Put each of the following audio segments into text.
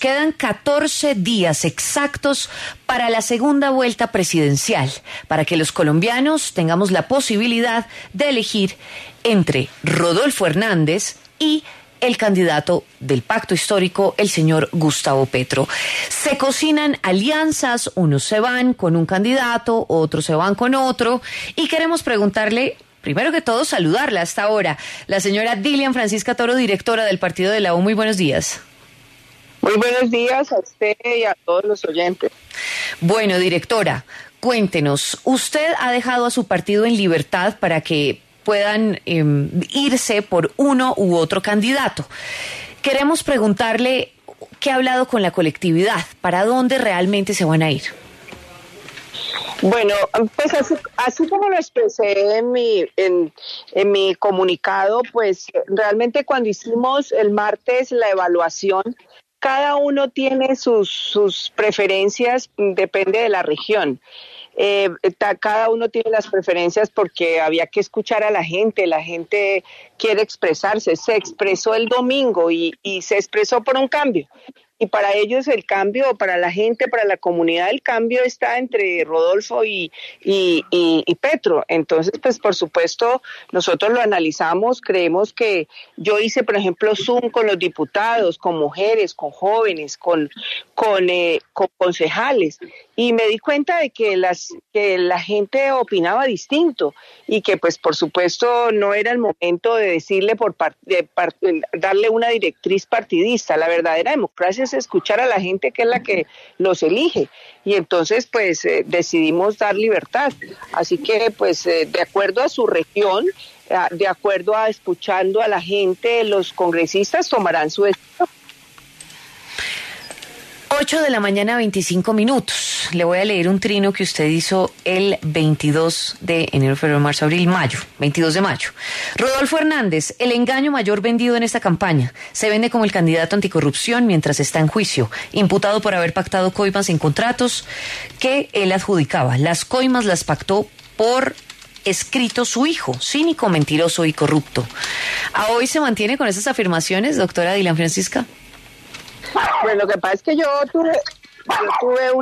Quedan 14 días exactos para la segunda vuelta presidencial, para que los colombianos tengamos la posibilidad de elegir entre Rodolfo Hernández y el candidato del pacto histórico, el señor Gustavo Petro. Se cocinan alianzas, unos se van con un candidato, otros se van con otro, y queremos preguntarle, primero que todo, saludarla hasta ahora, la señora Dilian Francisca Toro, directora del Partido de la U. Muy buenos días. Muy buenos días a usted y a todos los oyentes. Bueno, directora, cuéntenos, usted ha dejado a su partido en libertad para que puedan irse por uno u otro candidato. Queremos preguntarle qué ha hablado con la colectividad, para dónde realmente se van a ir. Bueno, pues así como lo expresé en mi comunicado, pues realmente cuando hicimos el martes la evaluación, cada uno tiene sus preferencias, depende de la región. Cada uno tiene las preferencias porque había que escuchar a la gente quiere expresarse, se expresó el domingo y se expresó por un cambio. Y para ellos el cambio, para la gente, para la comunidad, el cambio está entre Rodolfo y Petro. Entonces, pues por supuesto, nosotros lo analizamos, creemos que yo hice, por ejemplo, Zoom con los diputados, con mujeres, con jóvenes, con concejales, y me di cuenta de que la gente opinaba distinto y que pues por supuesto no era el momento de decirle darle una directriz partidista. La verdadera democracia es escuchar a la gente, que es la que los elige, y entonces pues decidimos dar libertad. Así que pues de acuerdo a su región, de acuerdo a escuchando a la gente, los congresistas tomarán su decisión. 8 de la mañana, 25 minutos. Le voy a leer un trino que usted hizo el 22 de enero, febrero, marzo, abril, mayo, 22 de mayo. Rodolfo Hernández, el engaño mayor vendido en esta campaña. Se vende como el candidato anticorrupción mientras está en juicio, imputado por haber pactado coimas en contratos que él adjudicaba. Las coimas las pactó por escrito su hijo, cínico, mentiroso y corrupto. ¿A hoy se mantiene con esas afirmaciones, doctora Dilian Francisca? Pues lo que pasa es que yo tuve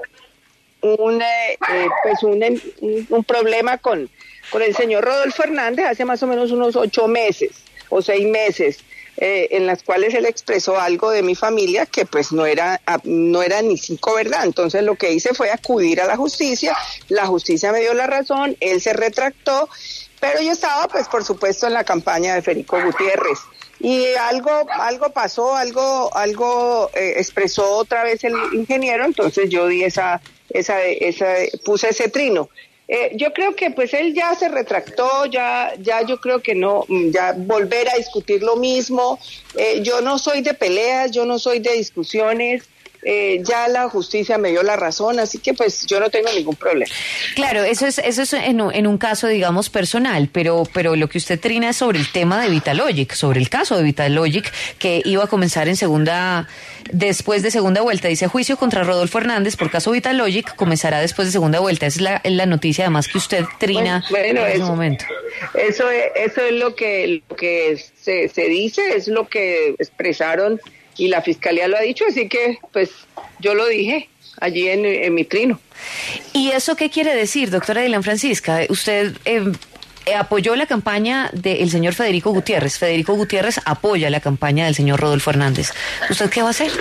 un problema con el señor Rodolfo Hernández hace más o menos unos 8 meses o 6 meses, en las cuales él expresó algo de mi familia que pues no era ni cinco verdad. Entonces lo que hice fue acudir a la justicia me dio la razón, él se retractó, pero yo estaba pues por supuesto en la campaña de Federico Gutiérrez. Y algo pasó, expresó otra vez el ingeniero, entonces yo di puse ese trino. Yo creo que pues él ya se retractó, ya yo creo que no, ya volver a discutir lo mismo. Yo no soy de peleas, yo no soy de discusiones. Ya la justicia me dio la razón, así que pues yo no tengo ningún problema. Claro, eso es en un caso, digamos, personal, pero lo que usted trina es sobre el tema de Vitalogic, sobre el caso de Vitalogic, que iba a comenzar después de segunda vuelta. Dice: juicio contra Rodolfo Hernández por caso Vitalogic comenzará después de segunda vuelta. Esa es la noticia, además, que usted trina en ese momento. Eso es lo que se dice, es lo que expresaron y la fiscalía lo ha dicho, así que pues yo lo dije allí en mi trino. ¿Y eso qué quiere decir, doctora Dilian Francisca? Usted apoyó la campaña del señor Federico Gutiérrez. Federico Gutiérrez apoya la campaña del señor Rodolfo Hernández. ¿Usted qué va a hacer?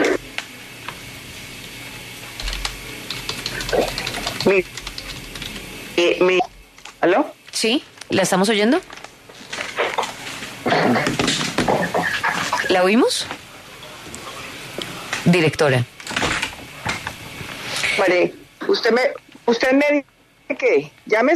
¿Aló? Sí, ¿la estamos oyendo? ¿La oímos? Directora. Vale, usted me dice que llames.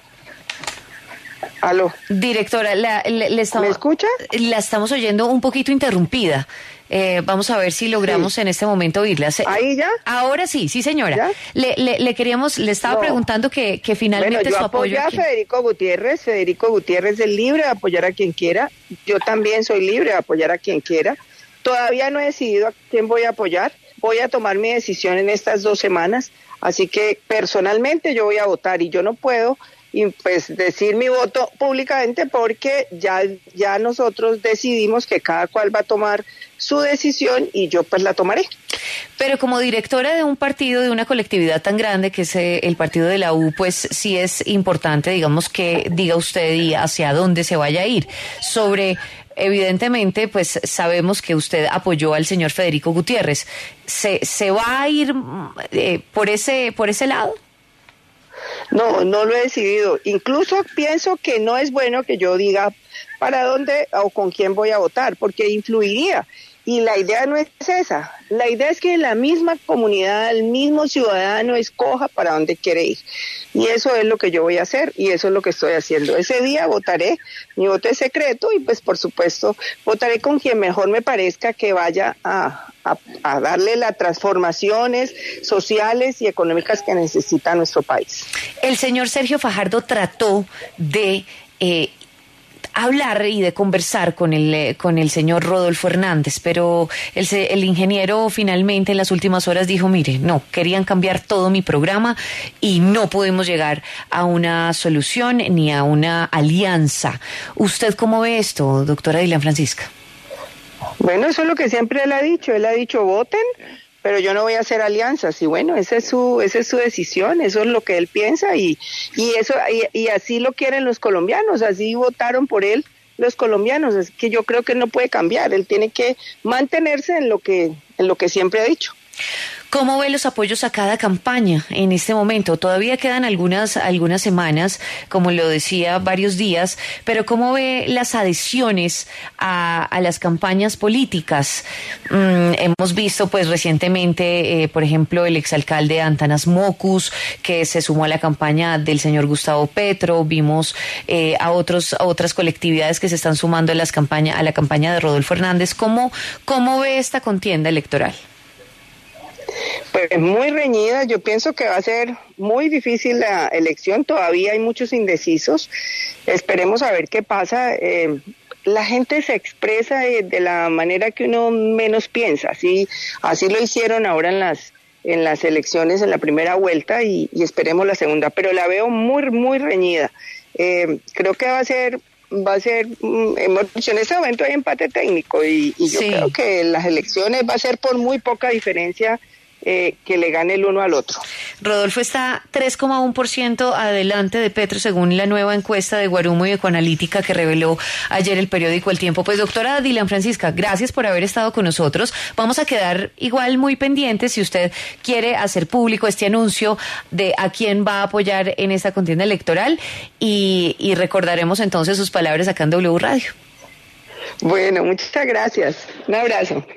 Aló. Directora, le estamos, ¿me escucha? La estamos oyendo un poquito interrumpida. Vamos a ver si logramos en este momento oírla. ¿Ahí ya? Ahora sí, señora. ¿Ya? Le estaba preguntando que finalmente bueno, yo su apoyo. A Federico Gutiérrez. Federico Gutiérrez es libre de apoyar a quien quiera. Yo también soy libre de apoyar a quien quiera. Todavía no he decidido a quién voy a apoyar. Voy a tomar mi decisión en estas 2 semanas. Así que personalmente yo voy a votar y yo no puedo y pues decir mi voto públicamente, porque ya nosotros decidimos que cada cual va a tomar su decisión y yo pues la tomaré. Pero como directora de un partido, de una colectividad tan grande que es el partido de la U, pues sí es importante, digamos, que diga usted y hacia dónde se vaya a ir. Evidentemente, pues sabemos que usted apoyó al señor Federico Gutiérrez. ¿Se va a ir por ese lado? No lo he decidido. Incluso pienso que no es bueno que yo diga para dónde o con quién voy a votar, porque influiría. Y la idea no es esa. La idea es que la misma comunidad, el mismo ciudadano escoja para dónde quiere ir. Y eso es lo que yo voy a hacer y eso es lo que estoy haciendo. Ese día votaré, mi voto es secreto y pues por supuesto votaré con quien mejor me parezca que vaya a darle las transformaciones sociales y económicas que necesita nuestro país. El señor Sergio Fajardo trató de hablar y de conversar con el señor Rodolfo Hernández, pero el ingeniero finalmente en las últimas horas dijo, mire, no, querían cambiar todo mi programa y no podemos llegar a una solución ni a una alianza. ¿Usted cómo ve esto, doctora Dilian Francisca? Bueno, eso es lo que siempre él ha dicho voten, pero yo no voy a hacer alianzas, y bueno, esa es su decisión, eso es lo que él piensa, y así lo quieren los colombianos, así votaron por él los colombianos, así que yo creo que él no puede cambiar, él tiene que mantenerse en lo que siempre ha dicho. ¿Cómo ve los apoyos a cada campaña en este momento? Todavía quedan algunas semanas, como lo decía, varios días, pero ¿cómo ve las adhesiones a las campañas políticas? Hemos visto pues recientemente, por ejemplo, el exalcalde Antanas Mocus, que se sumó a la campaña del señor Gustavo Petro, vimos a otras colectividades que se están sumando a la campaña de Rodolfo Hernández. ¿Cómo ve esta contienda electoral? Pues muy reñida, yo pienso que va a ser muy difícil la elección, todavía hay muchos indecisos, esperemos a ver qué pasa. La gente se expresa de la manera que uno menos piensa, así lo hicieron ahora en las elecciones en la primera vuelta y esperemos la segunda, pero la veo muy reñida. Creo que va a ser en este momento hay empate técnico y yo creo que las elecciones va a ser por muy poca diferencia que le gane el uno al otro. Rodolfo está 3,1% adelante de Petro según la nueva encuesta de Guarumo y Ecoanalítica que reveló ayer el periódico El Tiempo. Pues doctora Dilian Francisca, gracias por haber estado con nosotros. Vamos a quedar igual muy pendientes si usted quiere hacer público este anuncio de a quién va a apoyar en esta contienda electoral y recordaremos entonces sus palabras acá en W Radio. Bueno, muchas gracias. Un abrazo.